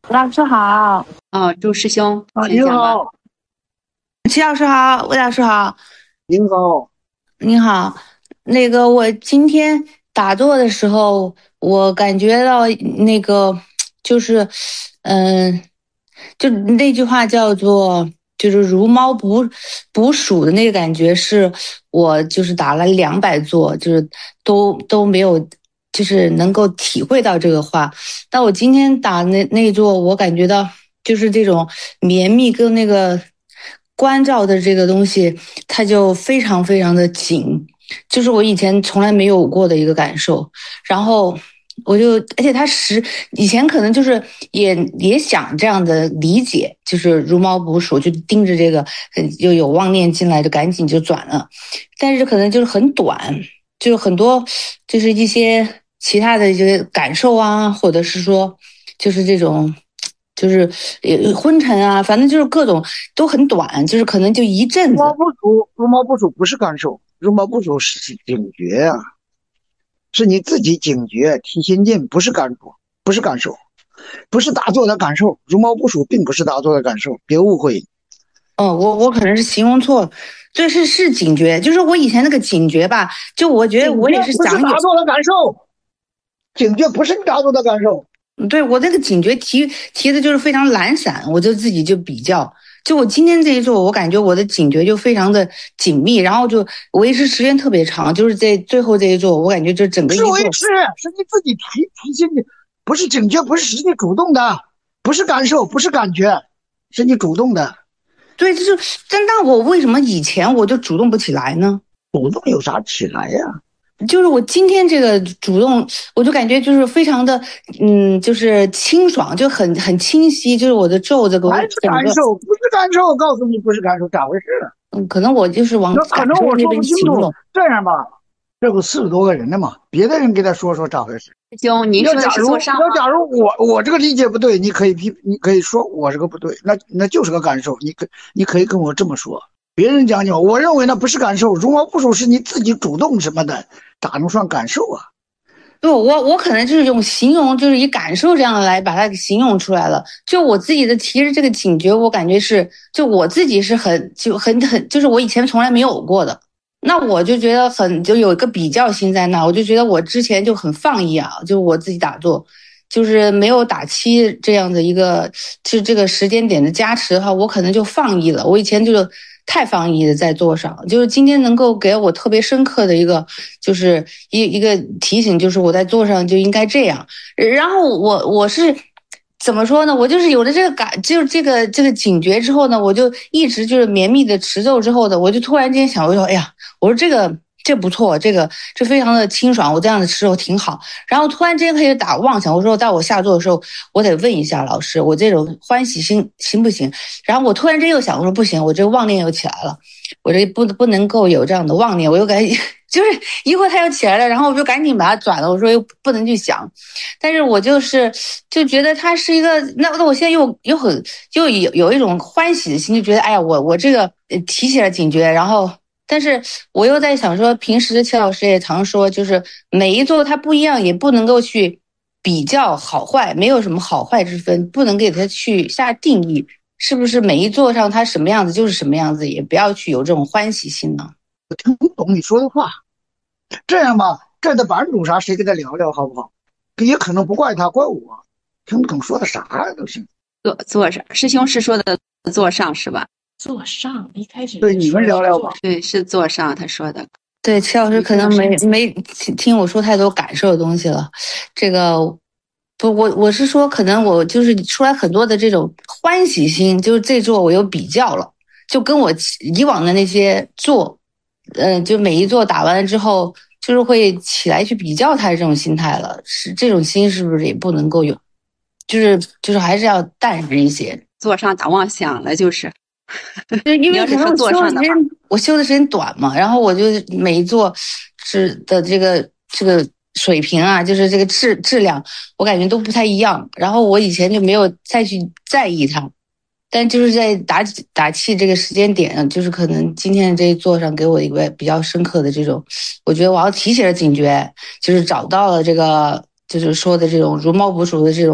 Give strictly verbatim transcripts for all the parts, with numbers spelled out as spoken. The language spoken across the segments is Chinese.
老师好。 啊，祝师兄啊， 请讲吧。 您好。 齐老师好，魏老师好。 您好。 您好。那个我今天打坐的时候，我感觉到那个就是，嗯、就那句话叫做就是如猫捕捕鼠的那个感觉，是我就是打了两百坐，就是都都没有，就是能够体会到这个话。但我今天打那那一座，我感觉到就是这种绵密跟那个关照的这个东西，它就非常非常的紧，就是我以前从来没有过的一个感受。然后我就，而且他实以前可能就是也也想这样的理解，就是如猫捕鼠，就盯着这个，又有妄念进来就赶紧就转了，但是可能就是很短，就是很多就是一些其他的一些感受啊，或者是说就是这种。就是呃昏沉啊，反正就是各种都很短，就是可能就一阵如毛子。 不鼠，如毛不鼠不是感受，如毛不鼠是警觉啊，是你自己警觉提心镜，不是感触，不是感受，不是打坐的感受。如毛不鼠并不是打坐的感受，别误会。 哦，我我可能是形容错了。对，是是警觉，就是我以前那个警觉吧，就我觉得警觉我也是不是想有。 打坐的感受，警觉不是你打坐的感受。 对，我那个警觉提提的就是非常懒散，我就自己就比较，就我今天这一做，我感觉我的警觉就非常的紧密，然后就维持时间特别长，就是在最后这一做，我感觉就整个一做。 是维持，是你自己提提心的，不是警觉，不是是你主动的，不是感受，不是感觉，是你主动的。 对，就是，但那我为什么以前我就主动不起来呢？ 主动有啥起来呀、 就是我今天这个主动，我就感觉就是非常的，嗯，就是清爽，就很很清晰，就是我的皱这个我还是整个。 感受，不是感受，我告诉你不是感受，咋回事？ 嗯，可能我就是往那可感能我说受那边不清楚。 形容。 这样吧，这不四十多个人呢嘛，别的人给他说说咋回事。 师兄，您说的是要假如坐上吗？ 要假如我我这个理解不对，你可以批，你可以说我这个不对，那那就是个感受，你可你可以跟我这么说。别人讲讲，我认为那不是感受，如毛不鼠是你自己主动什么的，咋能算感受啊？ 对，我我可能就是用形容，就是以感受这样来把它给形容出来了。就我自己的提着这个警觉，我感觉是，就我自己是很就很很，就是我以前从来没有过的。那我就觉得很就有一个比较心在那，我就觉得我之前就很放逸啊，就我自己打坐，就是没有打七这样的一个就这个时间点的加持的话，我可能就放逸了。我以前就是太放逸的在坐上，就是今天能够给我特别深刻的一个就是一一个提醒，就是我在坐上就应该这样。然后我我是。怎么说呢？我就是有了这个感，就是这个这个警觉之后呢，我就一直就是绵密的持咒之后的，我就突然间想，我说，哎呀，我说这个这不错，这个这非常的清爽，我这样的持咒挺好。然后突然之间开始打妄想，我说在我下座的时候，我得问一下老师，我这种欢喜心行不行？然后我突然间又想，我说不行，我这个妄念又起来了，我这不不能够有这样的妄念，我又赶紧就是一会儿他又起来了，然后我就赶紧把它转了，我说又不能去想。但是我就是就觉得他是一个，那那我现在又又很又有有一种欢喜的心，就觉得哎呀，我我这个提起了警觉，然后但是我又在想说，平时齐老师也常说，就是每一座它不一样，也不能够去比较好坏，没有什么好坏之分，不能给它去下定义，是不是每一座上它什么样子就是什么样子，也不要去有这种欢喜心呢？ 我听不懂你说的话。这样吧，这的版主啥，谁跟他聊聊好不好？也可能不怪他，怪我，听不懂说的啥呀都行。 坐坐上，师兄是说的坐上是吧？ 坐上一开始对，你们聊聊吧。 对，是坐上，他说的。 对，齐老师可能没没听我说太多感受的东西了。这个不，我我是说，可能我就是出来很多的这种欢喜心，就是这座我有比较了，就跟我以往的那些座，嗯、呃，就每一座打完了之后，就是会起来去比较他的这种心态了。是这种心是不是也不能够有？就是就是还是要淡然一些。 坐上打妄想了，就是。 就因为可能我修的时间我修的时间短嘛，然后我就每一座是的这个这个水平啊，就是这个质质量，我感觉都不太一样。然后我以前就没有再去在意它，但就是在打打气这个时间点，就是可能今天这一座上给我一个比较深刻的这种，我觉得我要提起了警觉，就是找到了这个就是说的这种如猫捕鼠的这种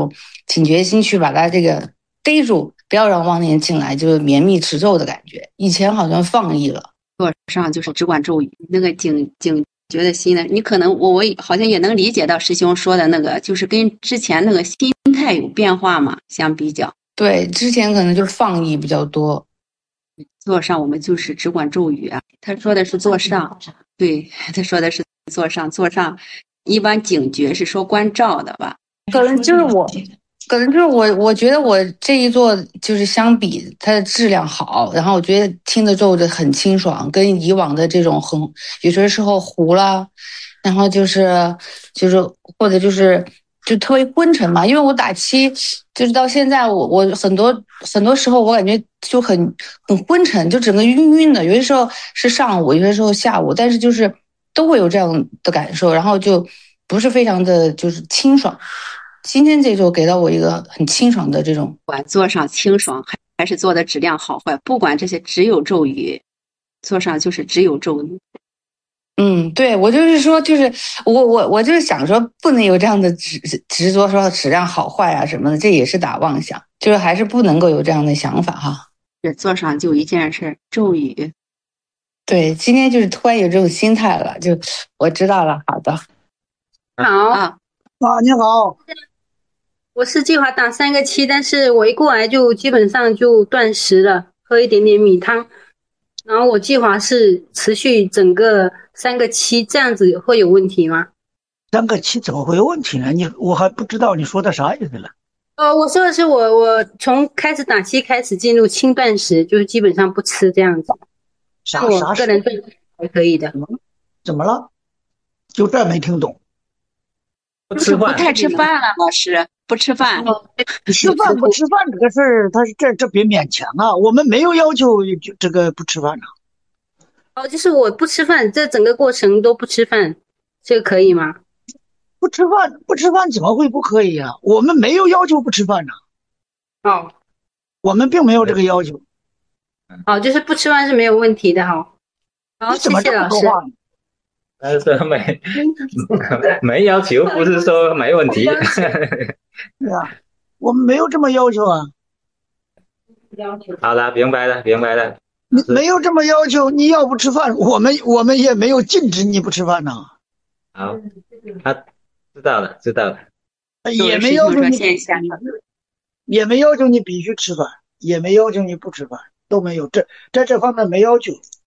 警觉心去把它这个逮住，不要让妄念进来，就是绵密持咒的感觉。以前好像放逸了。 做上就是只管咒语，那个警警觉的心呢，你可能我我好像也能理解到师兄说的那个，就是跟之前那个心态有变化嘛，相比较。 对，之前可能就放逸比较多。 做上我们就是只管咒语啊，他说的是做上，对，他说的是做上，做上一般警觉是说关照的吧？ 可能就是我。可能就是我，我觉得我这一座就是相比它的质量好，然后我觉得听的咒的很清爽，跟以往的这种很有些时候糊了，然后就是就是或者就是就特别昏沉嘛，因为我打七就是到现在我我很多很多时候我感觉就很很昏沉，就整个晕晕的，有些时候是上午，有些时候下午，但是就是都会有这样的感受，然后就不是非常的就是清爽。今天这周给到我一个很清爽的这种， 管做上清爽还还是做的质量好坏，不管这些只有咒语，做上就是只有咒语。 嗯，对，我就是说，就是我我我就是想说，不能有这样的执执着说质量好坏啊什么的，这也是打妄想，就是还是不能够有这样的想法哈。 这做上就一件事，咒语。 对，今天就是突然有这种心态了，就我知道了。好的， 好啊啊，你好。 我是计划打三个七，但是我一过来就基本上就断食了，喝一点点米汤。然后我计划是持续整个三个七，这样子会有问题吗？ 三个七怎么会有问题呢？你我还不知道你说的啥意思了。 呃，我说的是我我从开始打七开始进入轻断食，就是基本上不吃这样子。 啥我啥事？ 个人认为还可以的。 怎么了？就这没听懂。 不吃饭， 不太吃饭了，老师不吃饭。 吃饭不吃饭这个事儿，他是这这别勉强啊。我们没有要求就这个不吃饭呢、 哦，就是我不吃饭，这整个过程都不吃饭，这个可以吗？ 不吃饭不吃饭怎么会不可以啊？我们没有要求不吃饭呢、 哦我们并没有这个要求。 哦，就是不吃饭是没有问题的哈。好，谢你怎么这么谢老师。 说话呢？ 但是没没要求，不是说没问题。 对啊，我们没有这么要求啊。 好的，明白了，明白了。 你没有这么要求，你要不吃饭，我们我们也没有禁止你不吃饭呢、 好，他知道了，知道了。 也没要求你线下， 也没要求你必须吃饭，也没要求你不吃饭，都没有，这在这方面没要求。